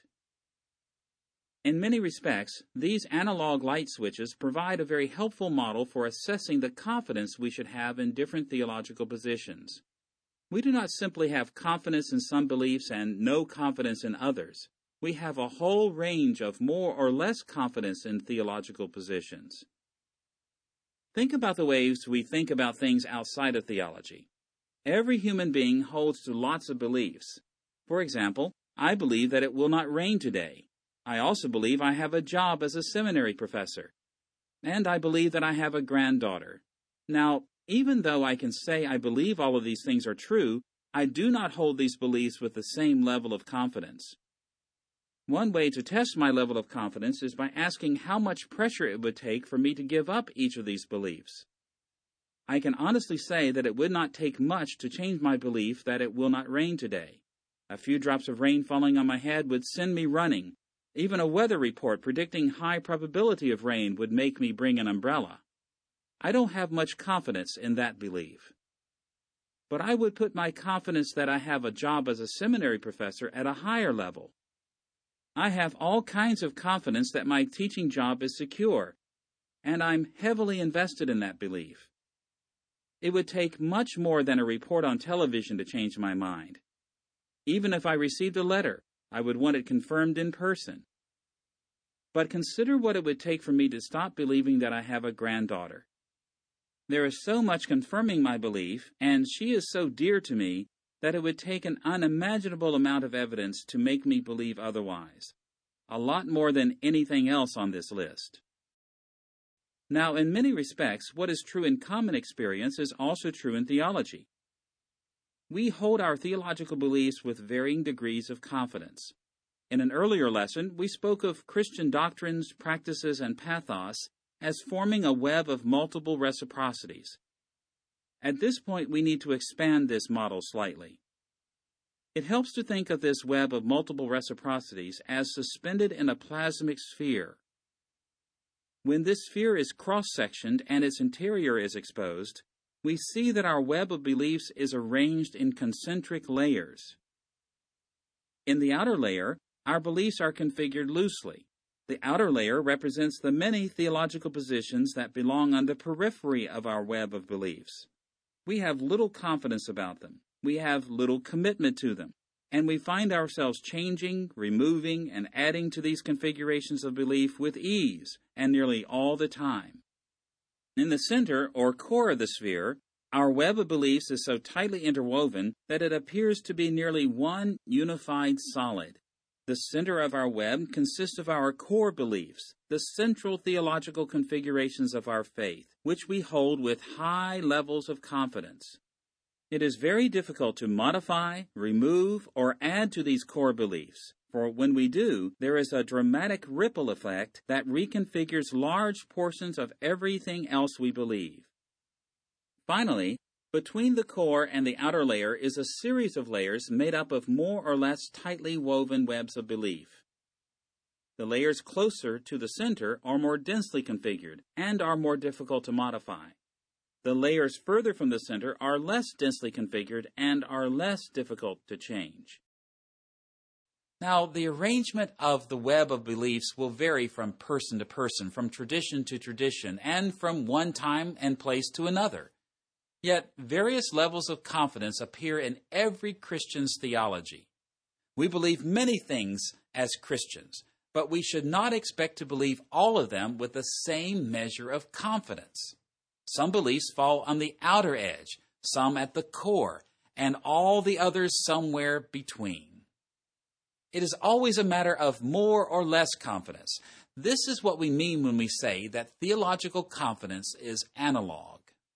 In many respects, these analog light switches provide a very helpful model for assessing the confidence we should have in different theological positions. We do not simply have confidence in some beliefs and no confidence in others. We have a whole range of more or less confidence in theological positions. Think about the ways we think about things outside of theology. Every human being holds to lots of beliefs. For example, I believe that it will not rain today. I also believe I have a job as a seminary professor. And I believe that I have a granddaughter. Now, even though I can say I believe all of these things are true, I do not hold these beliefs with the same level of confidence. One way to test my level of confidence is by asking how much pressure it would take for me to give up each of these beliefs. I can honestly say that it would not take much to change my belief that it will not rain today. A few drops of rain falling on my head would send me running. Even a weather report predicting high probability of rain would make me bring an umbrella. I don't have much confidence in that belief. But I would put my confidence that I have a job as a seminary professor at a higher level. I have all kinds of confidence that my teaching job is secure, and I'm heavily invested in that belief. It would take much more than a report on television to change my mind. Even if I received a letter, I would want it confirmed in person. But consider what it would take for me to stop believing that I have a granddaughter. There is so much confirming my belief, and she is so dear to me, that it would take an unimaginable amount of evidence to make me believe otherwise. A lot more than anything else on this list. Now, in many respects, what is true in common experience is also true in theology. We hold our theological beliefs with varying degrees of confidence. In an earlier lesson, we spoke of Christian doctrines, practices, and pathos as forming a web of multiple reciprocities. At this point, we need to expand this model slightly. It helps to think of this web of multiple reciprocities as suspended in a plasmic sphere. When this sphere is cross-sectioned and its interior is exposed, we see that our web of beliefs is arranged in concentric layers. In the outer layer, our beliefs are configured loosely. The outer layer represents the many theological positions that belong on the periphery of our web of beliefs. We have little confidence about them. We have little commitment to them. And we find ourselves changing, removing, and adding to these configurations of belief with ease and nearly all the time. In the center or core of the sphere, our web of beliefs is so tightly interwoven that it appears to be nearly one unified solid. The center of our web consists of our core beliefs, the central theological configurations of our faith, which we hold with high levels of confidence. It is very difficult to modify, remove, or add to these core beliefs, for when we do, there is a dramatic ripple effect that reconfigures large portions of everything else we believe. Finally, between the core and the outer layer is a series of layers made up of more or less tightly woven webs of belief. The layers closer to the center are more densely configured and are more difficult to modify. The layers further from the center are less densely configured and are less difficult to change. Now, the arrangement of the web of beliefs will vary from person to person, from tradition to tradition, and from one time and place to another. Yet, various levels of confidence appear in every Christian's theology. We believe many things as Christians, but we should not expect to believe all of them with the same measure of confidence. Some beliefs fall on the outer edge, some at the core, and all the others somewhere between. It is always a matter of more or less confidence. This is what we mean when we say that theological confidence is analog.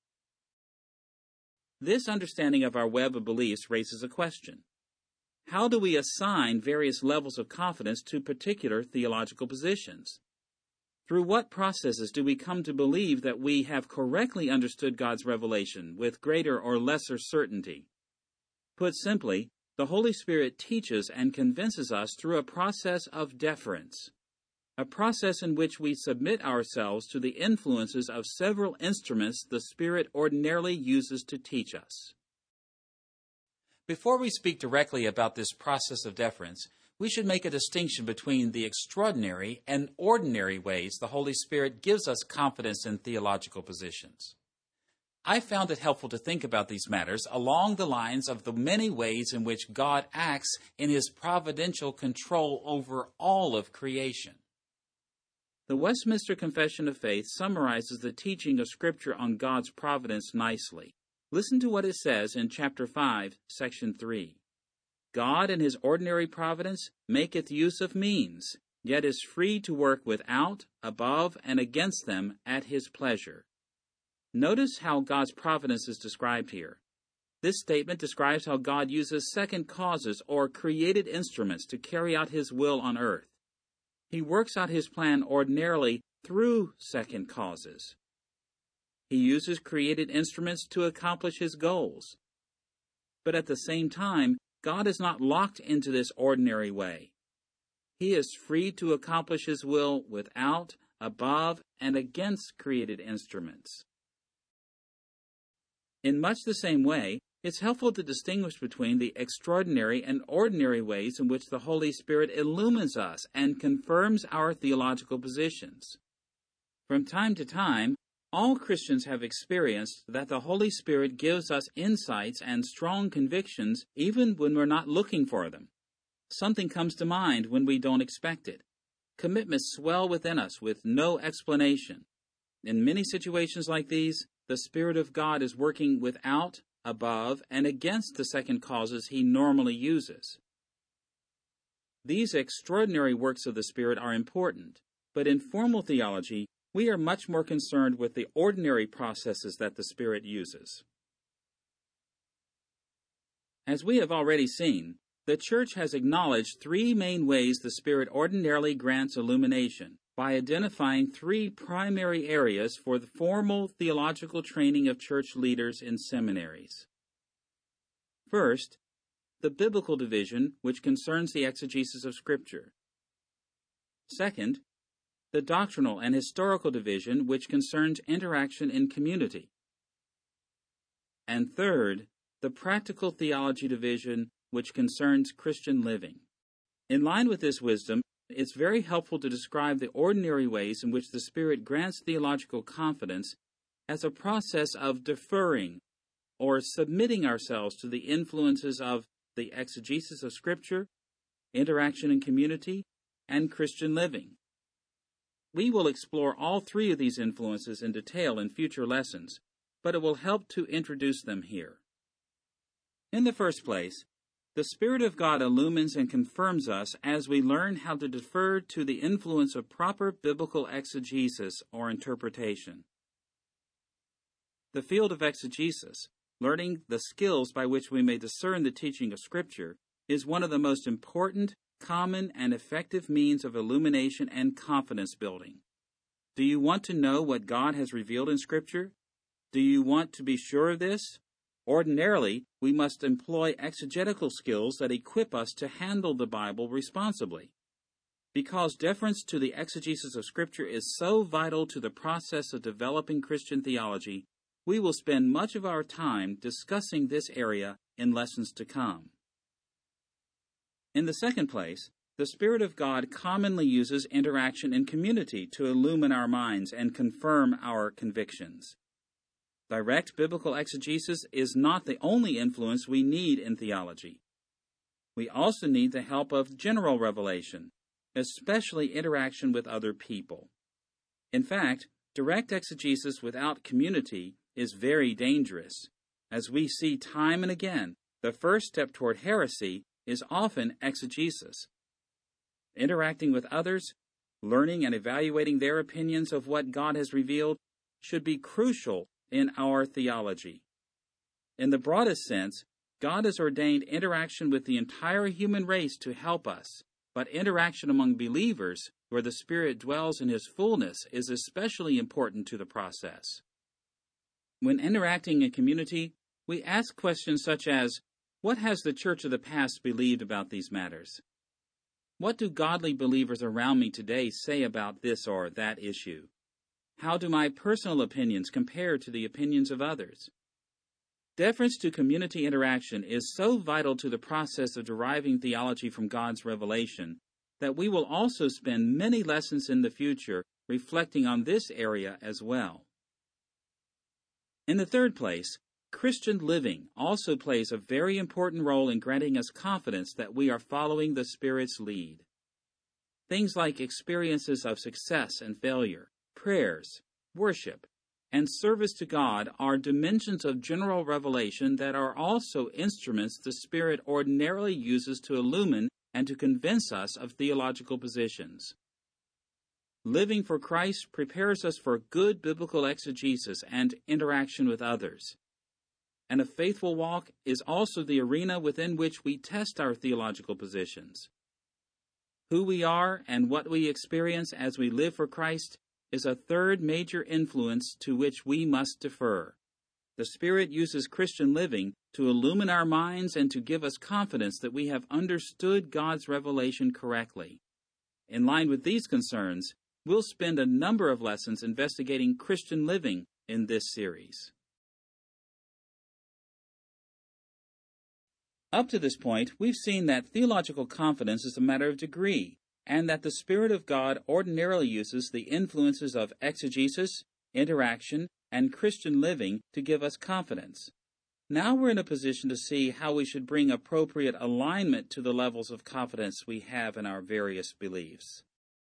This understanding of our web of beliefs raises a question. How do we assign various levels of confidence to particular theological positions? Through what processes do we come to believe that we have correctly understood God's revelation with greater or lesser certainty? Put simply, the Holy Spirit teaches and convinces us through a process of deference, a process in which we submit ourselves to the influences of several instruments the Spirit ordinarily uses to teach us. Before we speak directly about this process of deference, we should make a distinction between the extraordinary and ordinary ways the Holy Spirit gives us confidence in theological positions. I found it helpful to think about these matters along the lines of the many ways in which God acts in His providential control over all of creation. The Westminster Confession of Faith summarizes the teaching of Scripture on God's providence nicely. Listen to what it says in chapter five, section three. God in His ordinary providence maketh use of means, yet is free to work without, above, and against them at His pleasure. Notice how God's providence is described here. This statement describes how God uses second causes or created instruments to carry out His will on earth. He works out His plan ordinarily through second causes. He uses created instruments to accomplish His goals. But at the same time, God is not locked into this ordinary way. He is free to accomplish His will without, above, and against created instruments. In much the same way, it's helpful to distinguish between the extraordinary and ordinary ways in which the Holy Spirit illumines us and confirms our theological positions. From time to time, all Christians have experienced that the Holy Spirit gives us insights and strong convictions even when we're not looking for them. Something comes to mind when we don't expect it. Commitments swell within us with no explanation. In many situations like these, the Spirit of God is working without, above, and against the second causes He normally uses. These extraordinary works of the Spirit are important, but in formal theology, we are much more concerned with the ordinary processes that the Spirit uses. As we have already seen, the Church has acknowledged three main ways the Spirit ordinarily grants illumination, by identifying three primary areas for the formal theological training of church leaders in seminaries. First, the biblical division, which concerns the exegesis of Scripture. Second, the doctrinal and historical division, which concerns interaction in community. And third, the practical theology division, which concerns Christian living. In line with this wisdom, it's very helpful to describe the ordinary ways in which the Spirit grants theological confidence as a process of deferring or submitting ourselves to the influences of the exegesis of Scripture, interaction in community, and Christian living. We will explore all three of these influences in detail in future lessons, but it will help to introduce them here. In the first place, the Spirit of God illumines and confirms us as we learn how to defer to the influence of proper biblical exegesis or interpretation. The field of exegesis, learning the skills by which we may discern the teaching of Scripture, is one of the most important, common, and effective means of illumination and confidence building. Do you want to know what God has revealed in Scripture? Do you want to be sure of this? Ordinarily, we must employ exegetical skills that equip us to handle the Bible responsibly. Because deference to the exegesis of Scripture is so vital to the process of developing Christian theology, we will spend much of our time discussing this area in lessons to come. In the second place, the Spirit of God commonly uses interaction in community to illumine our minds and confirm our convictions. Direct biblical exegesis is not the only influence we need in theology. We also need the help of general revelation, especially interaction with other people. In fact, direct exegesis without community is very dangerous. As we see time and again, the first step toward heresy is often exegesis. Interacting with others, learning and evaluating their opinions of what God has revealed, should be crucial in our theology. In the broadest sense, God has ordained interaction with the entire human race to help us, but interaction among believers, where the Spirit dwells in His fullness, is especially important to the process. When interacting in community, we ask questions such as, what has the church of the past believed about these matters? What do godly believers around me today say about this or that issue? How do my personal opinions compare to the opinions of others? Deference to community interaction is so vital to the process of deriving theology from God's revelation that we will also spend many lessons in the future reflecting on this area as well. In the third place, Christian living also plays a very important role in granting us confidence that we are following the Spirit's lead. Things like experiences of success and failure, prayers, worship, and service to God are dimensions of general revelation that are also instruments the Spirit ordinarily uses to illumine and to convince us of theological positions. Living for Christ prepares us for good biblical exegesis and interaction with others. And a faithful walk is also the arena within which we test our theological positions. Who we are and what we experience as we live for Christ is a third major influence to which we must defer. The Spirit uses Christian living to illumine our minds and to give us confidence that we have understood God's revelation correctly. In line with these concerns, we'll spend a number of lessons investigating Christian living in this series. Up to this point, we've seen that theological confidence is a matter of degree, and that the Spirit of God ordinarily uses the influences of exegesis, interaction, and Christian living to give us confidence. Now we're in a position to see how we should bring appropriate alignment to the levels of confidence we have in our various beliefs.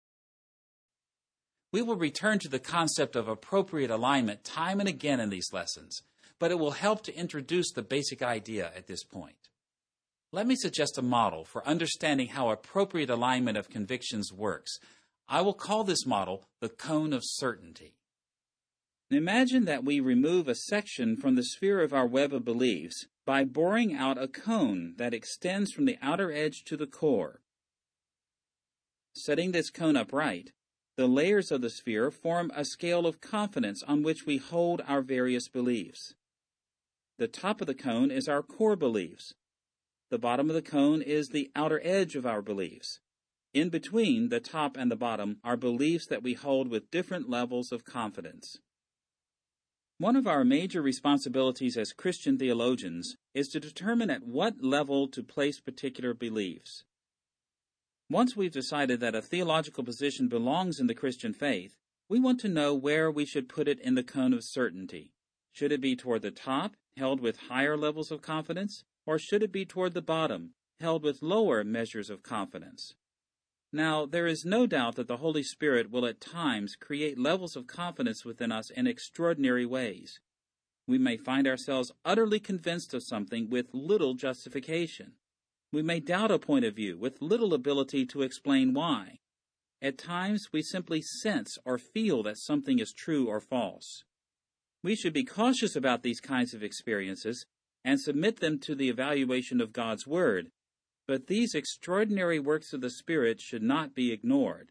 We will return to the concept of appropriate alignment time and again in these lessons, but it will help to introduce the basic idea at this point. Let me suggest a model for understanding how appropriate alignment of convictions works. I will call this model the cone of certainty. Imagine that we remove a section from the sphere of our web of beliefs by boring out a cone that extends from the outer edge to the core. Setting this cone upright, The layers of the sphere form a scale of confidence on which we hold our various beliefs. The top of the cone is our core beliefs. The bottom of the cone is the outer edge of our beliefs. In between the top and the bottom are beliefs that we hold with different levels of confidence. One of our major responsibilities as Christian theologians is to determine at what level to place particular beliefs. Once we've decided that a theological position belongs in the Christian faith, we want to know where we should put it in the cone of certainty. Should it be toward the top, held with higher levels of confidence, or should it be toward the bottom, held with lower measures of confidence? Now, there is no doubt that the Holy Spirit will at times create levels of confidence within us in extraordinary ways. We may find ourselves utterly convinced of something with little justification. We may doubt a point of view with little ability to explain why. At times, we simply sense or feel that something is true or false. We should be cautious about these kinds of experiences and submit them to the evaluation of God's Word, but these extraordinary works of the Spirit should not be ignored.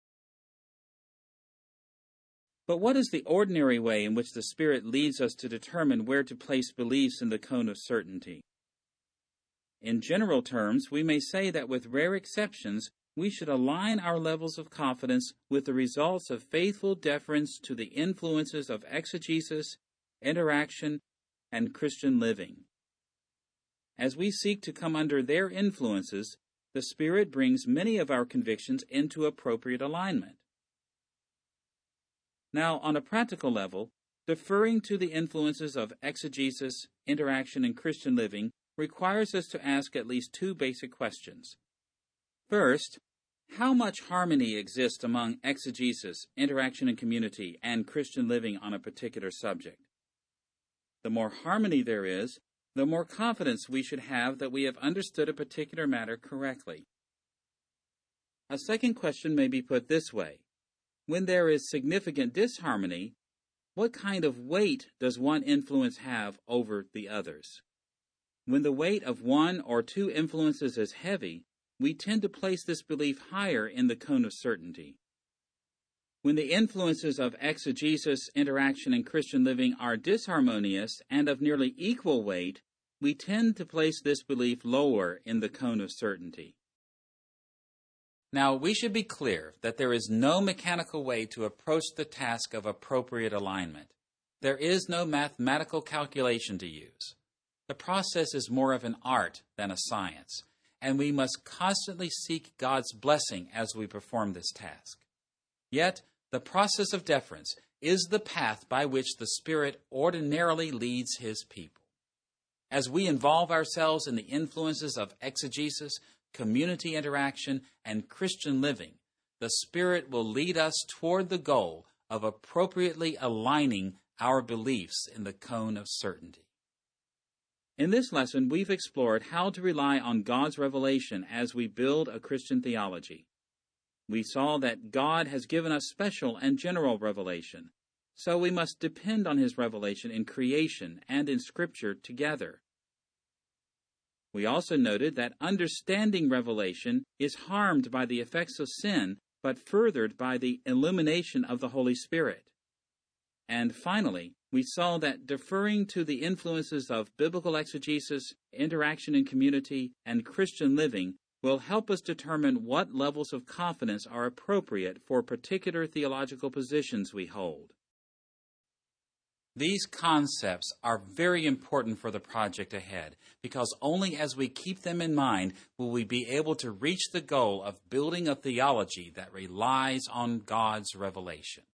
But what is the ordinary way in which the Spirit leads us to determine where to place beliefs in the cone of certainty? In general terms, we may say that with rare exceptions, we should align our levels of confidence with the results of faithful deference to the influences of exegesis, interaction, and Christian living. As we seek to come under their influences, the Spirit brings many of our convictions into appropriate alignment. Now, on a practical level, deferring to the influences of exegesis, interaction, and Christian living requires us to ask at least two basic questions. First, how much harmony exists among exegesis, interaction and community, and Christian living on a particular subject? The more harmony there is, the more confidence we should have that we have understood a particular matter correctly. A second question may be put this way. When there is significant disharmony, what kind of weight does one influence have over the others? When the weight of one or two influences is heavy, we tend to place this belief higher in the cone of certainty. When the influences of exegesis, interaction, and Christian living are disharmonious and of nearly equal weight, we tend to place this belief lower in the cone of certainty. Now, we should be clear that there is no mechanical way to approach the task of appropriate alignment. There is no mathematical calculation to use. The process is more of an art than a science, and we must constantly seek God's blessing as we perform this task. Yet, the process of deference is the path by which the Spirit ordinarily leads His people. As we involve ourselves in the influences of exegesis, community interaction, and Christian living, the Spirit will lead us toward the goal of appropriately aligning our beliefs in the cone of certainty. In this lesson, we've explored how to rely on God's revelation as we build a Christian theology. We saw that God has given us special and general revelation, so we must depend on His revelation in creation and in Scripture together. We also noted that understanding revelation is harmed by the effects of sin, but furthered by the illumination of the Holy Spirit. And finally, we saw that deferring to the influences of biblical exegesis, interaction in community, and Christian living will help us determine what levels of confidence are appropriate for particular theological positions we hold. These concepts are very important for the project ahead, because only as we keep them in mind will we be able to reach the goal of building a theology that relies on God's revelation.